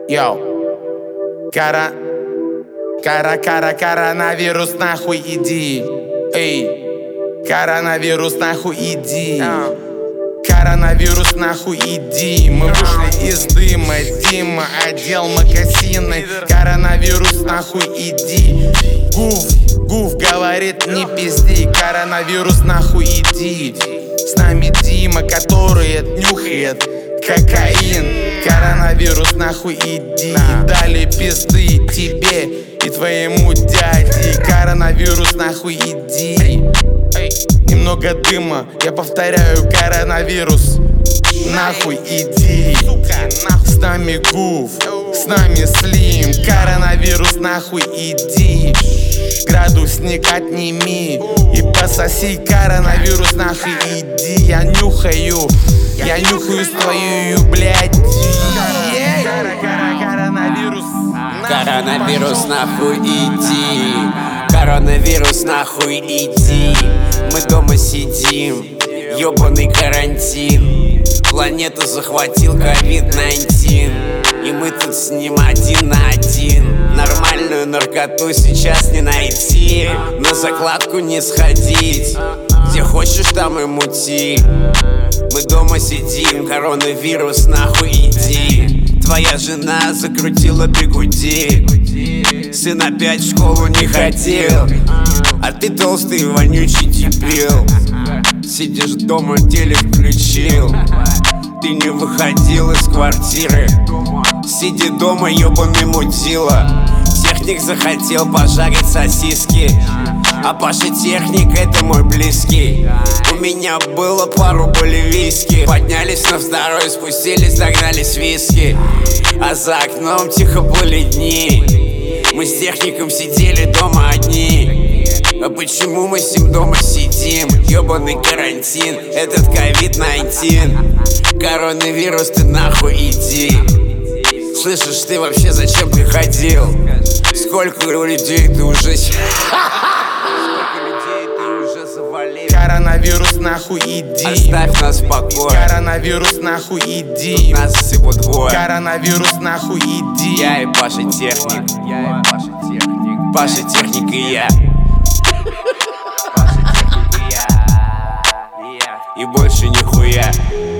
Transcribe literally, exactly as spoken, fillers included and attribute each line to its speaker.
Speaker 1: Йоу. Кара... Кара, кара, коронавирус, нахуй иди. Эй. Коронавирус, нахуй иди. Коронавирус, нахуй иди. Мы вышли из дыма, Дима одел мокасины. Коронавирус, нахуй иди. Гуф, Гуф говорит, не пизди. Коронавирус, нахуй иди. С нами Дима, который нюхает кокаин. Коронавирус, нахуй иди. Дали пизды тебе и твоему дяде. Коронавирус, нахуй иди. Немного дыма, я повторяю, коронавирус, нахуй иди. С нами Гуф, с нами Слим. Коронавирус, нахуй иди. Градусник отними и пососи. Коронавирус, нахуй иди. Я нюхаю, я нюхаю свою, блядь. Коронавирус,
Speaker 2: коронавирус, нахуй иди. Коронавирус, нахуй иди. Мы дома сидим, ёбаный карантин. Планету захватил ковид девятнадцать, и мы тут с ним один на один. Нормальную наркоту сейчас не найти, на закладку не сходить. Где хочешь, там и мути. Мы дома сидим, коронавирус, нахуй иди. Твоя жена закрутила бигуди, сын опять в школу не ходил, а ты толстый вонючий дебил. Сидишь дома, телек включил, ты не выходил из квартиры. Сиди дома, ёбаный мудила. Техник захотел пожарить сосиски, а Паша техник — это мой близкий. У меня было пару боливийски. Поднялись на второй, спустились, догнались виски, а за окном тихо были дни. Мы с техником сидели дома одни. А почему мы с ним дома сидим? Ёбаный карантин, этот ковид девятнадцать. Коронавирус, ты нахуй иди. Слышишь, ты вообще зачем приходил? Сколько людей ты уже...
Speaker 1: Коронавирус, нахуй иди.
Speaker 2: Оставь нас в покое.
Speaker 1: Коронавирус, нахуй иди.
Speaker 2: Тут нас сыпут двое.
Speaker 1: Коронавирус, нахуй иди.
Speaker 2: Я и Паша техник. Я и Паша техник. Паша техник и я. И больше нихуя.